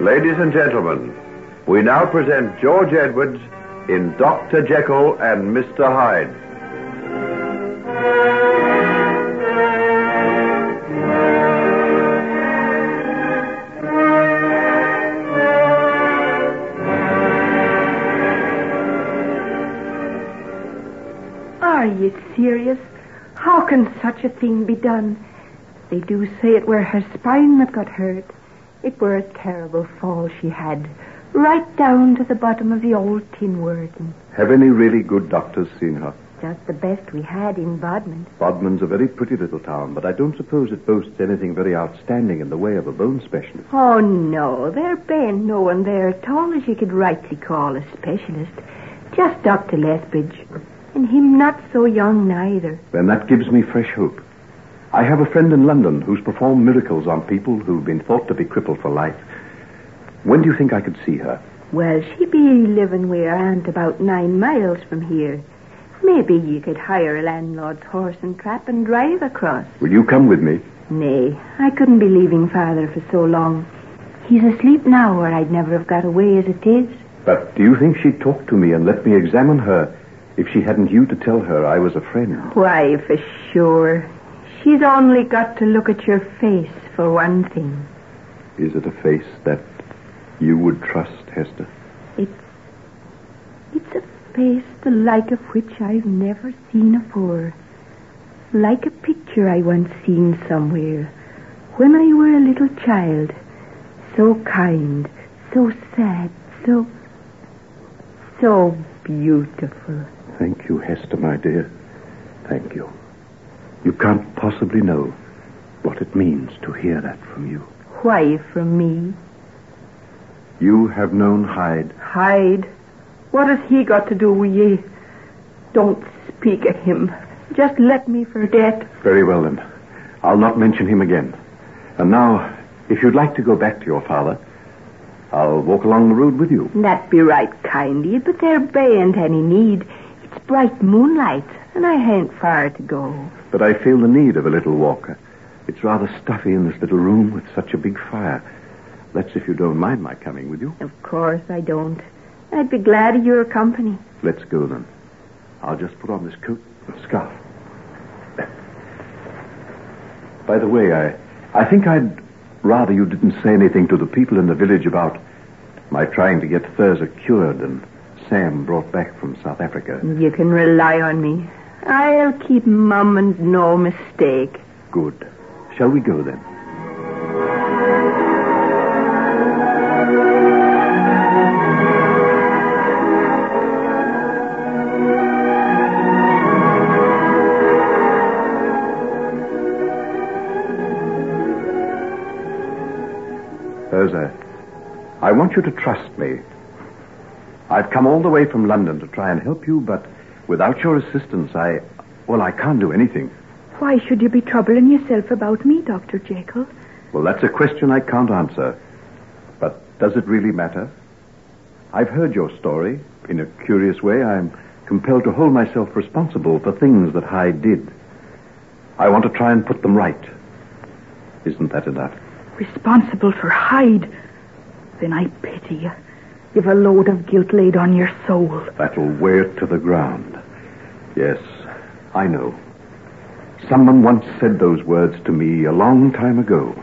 Ladies and gentlemen, we now present George Edwards in Dr. Jekyll and Mr. Hyde. Are you serious? How can such a thing be done? They do say it were her spine that got hurt. It were a terrible fall she had, right down to the bottom of the old tin working. Have any really good doctors seen her? Just the best we had in Bodmin. Bodmin's a very pretty little town, but I don't suppose it boasts anything very outstanding in the way of a bone specialist. Oh, no, there ain't no one there at all as you could rightly call a specialist. Just Dr. Lethbridge. And him not so young neither. Then that gives me fresh hope. I have a friend in London who's performed miracles on people who've been thought to be crippled for life. When do you think I could see her? Well, she be living with her aunt about 9 miles from here. Maybe you could hire a landlord's horse and trap and drive across. Will you come with me? Nay, I couldn't be leaving Father for so long. He's asleep now, or I'd never have got away as it is. But do you think she'd talk to me and let me examine her if she hadn't you to tell her I was a friend? Why, for sure. She's only got to look at your face, for one thing. Is it a face that you would trust, Hester? It's a face the like of which I've never seen afore. Like a picture I once seen somewhere, when I were a little child. So kind, so sad, so beautiful. Thank you, Hester, my dear. Thank you. You can't possibly know what it means to hear that from you. Why from me? You have known Hyde. Hyde? What has he got to do with ye? Don't speak of him. Just let me forget. Very well, then. I'll not mention him again. And now, if you'd like to go back to your father, I'll walk along the road with you. That be right kind of you, but there bain't any need. It's bright moonlight, and I hain't far to go. But I feel the need of a little walk. It's rather stuffy in this little room with such a big fire. That's if you don't mind my coming with you. Of course I don't. I'd be glad of your company. Let's go, then. I'll just put on this coat and scarf. By the way, I think I'd rather you didn't say anything to the people in the village about my trying to get Thurza cured and Sam brought back from South Africa. You can rely on me. I'll keep mum and no mistake. Good. Shall we go, then? Thurza, I want you to trust me. I've come all the way from London to try and help you, but without your assistance, I can't do anything. Why should you be troubling yourself about me, Dr. Jekyll? Well, that's a question I can't answer. But does it really matter? I've heard your story. In a curious way, I'm compelled to hold myself responsible for things that Hyde did. I want to try and put them right. Isn't that enough? Responsible for Hyde? Then I pity you. You've a load of guilt laid on your soul. That'll wear it to the ground. Yes, I know. Someone once said those words to me a long time ago.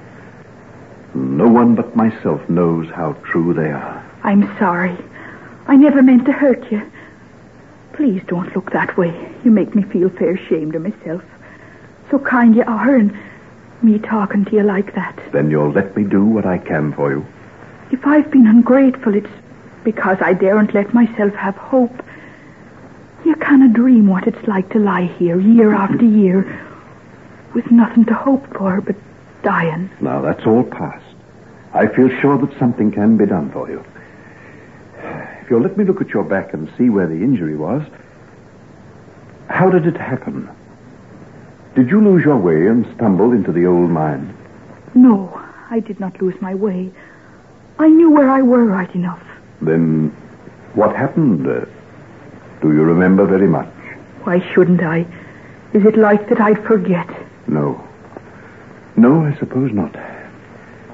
No one but myself knows how true they are. I'm sorry. I never meant to hurt you. Please don't look that way. You make me feel fair ashamed of myself. So kind you are, and me talking to you like that. Then you'll let me do what I can for you. If I've been ungrateful, it's because I daren't let myself have hope. You can't dream what it's like to lie here year after year with nothing to hope for but dying. Now, that's all past. I feel sure that something can be done for you. If you'll let me look at your back and see where the injury was. How did it happen? Did you lose your way and stumble into the old mine? No, I did not lose my way. I knew where I were right enough. Then what happened? Do you remember very much? Why shouldn't I? Is it like that I'd forget? No. No, I suppose not.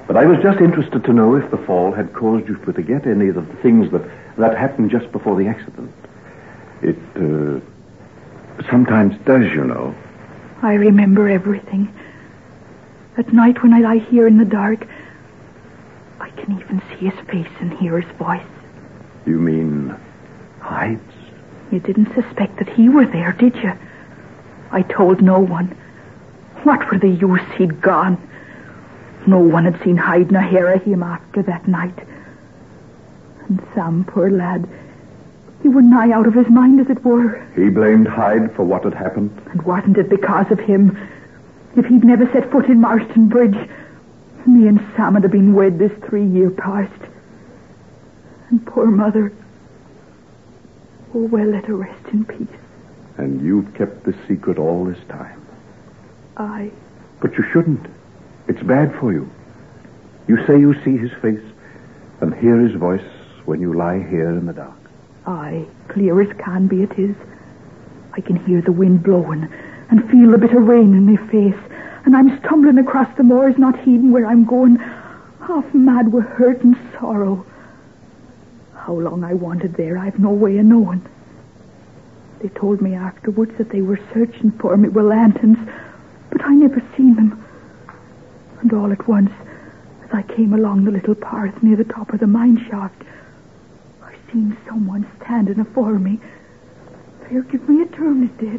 But I was just interested to know if the fall had caused you to forget any of the things that happened just before the accident. It sometimes does, you know. I remember everything. At night when I lie here in the dark, I can even see his face and hear his voice. You mean Hyde's? You didn't suspect that he were there, did you? I told no one. What were the use? He'd gone. No one had seen Hyde nor hear of him after that night. And Sam, poor lad, he were nigh out of his mind, as it were. He blamed Hyde for what had happened? And wasn't it because of him? If he'd never set foot in Marston Bridge, me and Sam would have been wed this 3 year past. And poor mother, oh, well, let her rest in peace. And you've kept this secret all this time? Aye. But you shouldn't. It's bad for you. You say you see his face and hear his voice when you lie here in the dark. Aye, clear as can be it is. I can hear the wind blowing and feel a bit of rain in my face, and I'm stumbling across the moors, not heeding where I'm going, half mad with hurt and sorrow. How long I wandered there, I've no way of knowing. They told me afterwards that they were searching for me with lanterns, but I never seen them. And all at once, as I came along the little path near the top of the mine shaft, I seen someone standing afore me. There, give me a turn, it did.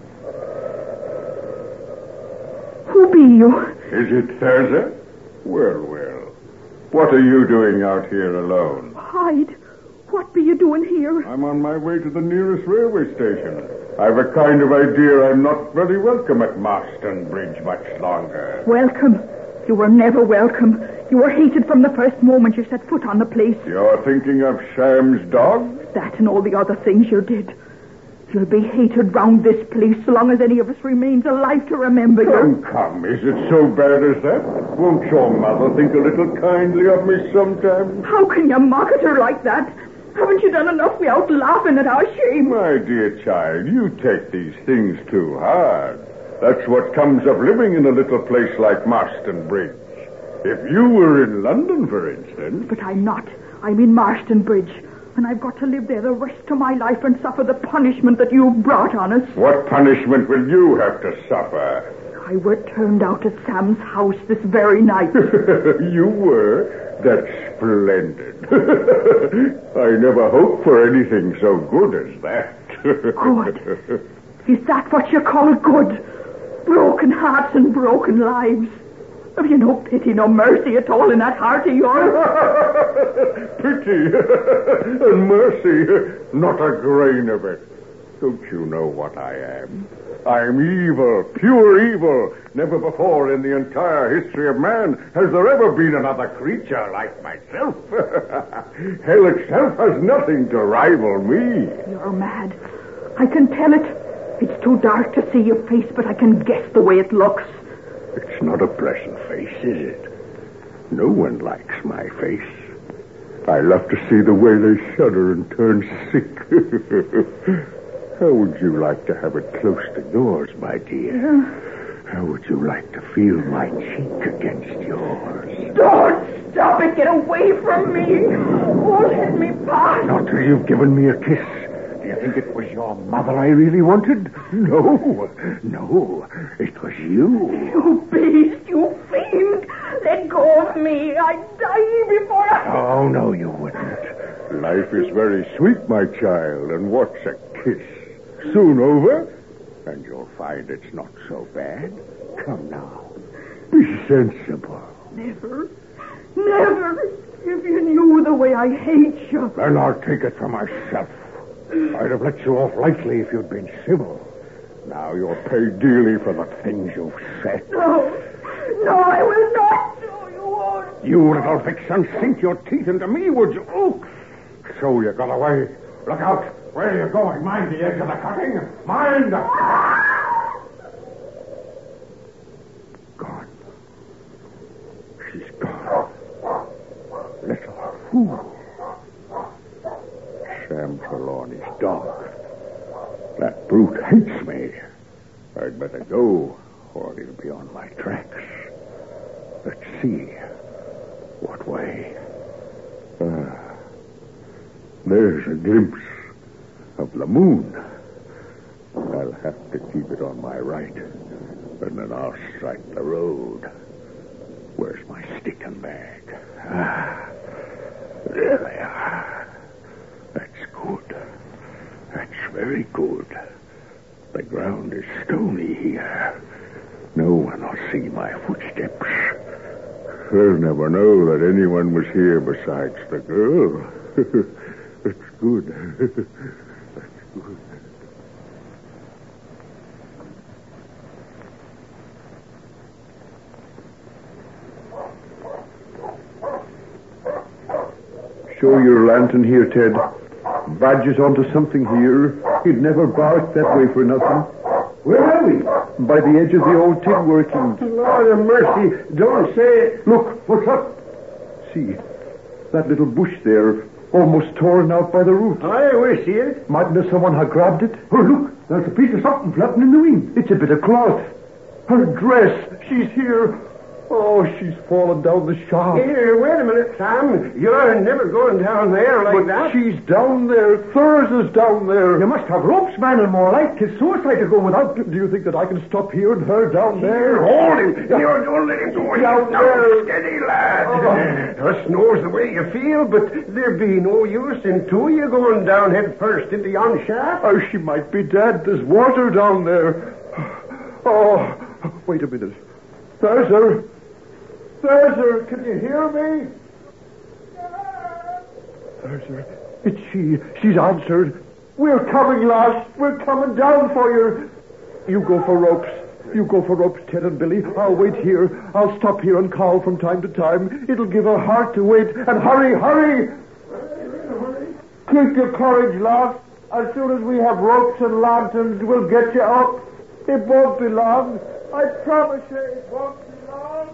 Who be you? Is it Thirza? Well, well. What are you doing out here alone? Hyde, what be you doing here? I'm on my way to the nearest railway station. I've a kind of idea I'm not very welcome at Marston Bridge much longer. Welcome? You were never welcome. You were hated from the first moment you set foot on the place. You're thinking of Sam's dog? That and all the other things you did. You'll be hated round this place so long as any of us remains alive to remember you. Come, is it so bad as that? Won't your mother think a little kindly of me sometime? How can you mock at her like that? Haven't you done enough without laughing at our shame? My dear child, you take these things too hard. That's what comes of living in a little place like Marston Bridge. If you were in London, for instance... But I'm not. I'm in Marston Bridge. And I've got to live there the rest of my life and suffer the punishment that you brought on us. What punishment will you have to suffer? I were turned out at Sam's house this very night. You were? That's splendid. I never hoped for anything so good as that. Good? Is that what you call good? Broken hearts and broken lives. Have you no pity, no mercy at all in that heart of yours? Pity and mercy, not a grain of it. Don't you know what I am? I'm evil, pure evil. Never before in the entire history of man has there ever been another creature like myself. Hell itself has nothing to rival me. You're mad. I can tell it. It's too dark to see your face, but I can guess the way it looks. It's not a pleasant face, is it? No one likes my face. I love to see the way they shudder and turn sick. How would you like to have it close to yours, my dear? How would you like to feel my cheek against yours? Don't stop it. Get away from me. Oh, let me pass. Not till you've given me a kiss. Do you think it was your mother I really wanted? No. It was you. You beast, you fiend. Let go of me. I'd die before I... Oh, no, you wouldn't. Life is very sweet, my child, and what's a kiss? Soon over, and you'll find it's not so bad. Come now. Be sensible. Never. If you knew the way I hate you. Then I'll take it for myself. I'd have let you off lightly if you'd been civil. Now you'll pay dearly for the things you've said. No, I will not. No, you won't. You little vixen, sink your teeth into me, would you? Oh, so you got away. Look out. Where are you going? Mind the edge of the cutting. Mind. Gone. She's gone. Little fool. Sam Trelawney's dog. That brute hates me. I'd better go, or he'll be on my tracks. Let's see. What way? There's a glimpse of the moon. I'll have to keep it on my right, and then I'll strike the road. Where's my stick and bag? There they are. That's good. That's very good. The ground is stony here. No one will see my footsteps. They'll never know that anyone was here besides the girl. That's good. That's good. Show your lantern here, Ted. Badger's onto something here. He'd never bark that way for nothing. Where are we? By the edge of the old tin working. Lord of mercy, don't say it. Look, what's up? See, that little bush there, almost torn out by the roots. Aye, we see it. Mightn't someone have grabbed it? Oh, look, there's a piece of something flapping in the wind. It's a bit of cloth. Her dress. She's here. Oh, she's fallen down the shaft. Here, wait a minute, Sam. You're never going down there like that. She's down there. Thurs's down there. You must have ropes, man, more like. 'Tis suicide to go without. Do you think that I can stop here and her down there? Hold him. You don't let him go. Down there. Steady, lad. Us knows the way you feel, but there be no use in two of you going down head first into yon shaft. Oh, she might be dead. There's water down there. Oh, wait a minute. Thurzer, can you hear me? Thurzer, it's she. She's answered. We're coming, lass. We're coming down for you. You go for ropes. You go for ropes, Ted and Billy. I'll wait here. I'll stop here and call from time to time. It'll give her heart to wait. And hurry. Keep your courage, lass. As soon as we have ropes and lanterns, we'll get you up. It won't be long. I promise you it won't be long.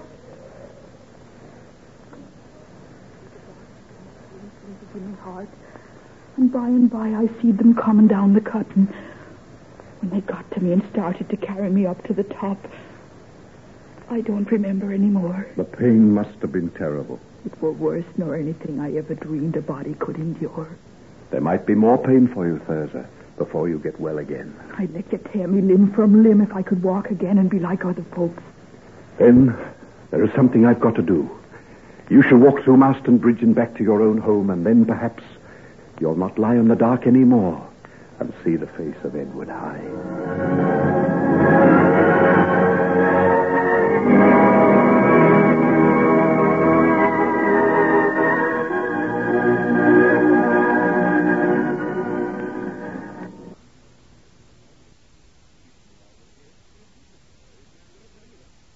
In my heart. And by I seed them coming down the cutting. When they got to me and started to carry me up to the top, I don't remember any more. The pain must have been terrible. It were worse nor anything I ever dreamed a body could endure. There might be more pain for you, Thurza, before you get well again. I'd let you tear me limb from limb if I could walk again and be like other folks. Then there is something I've got to do. You shall walk through Marston Bridge and back to your own home, and then perhaps you'll not lie in the dark anymore and see the face of Edward Hyde.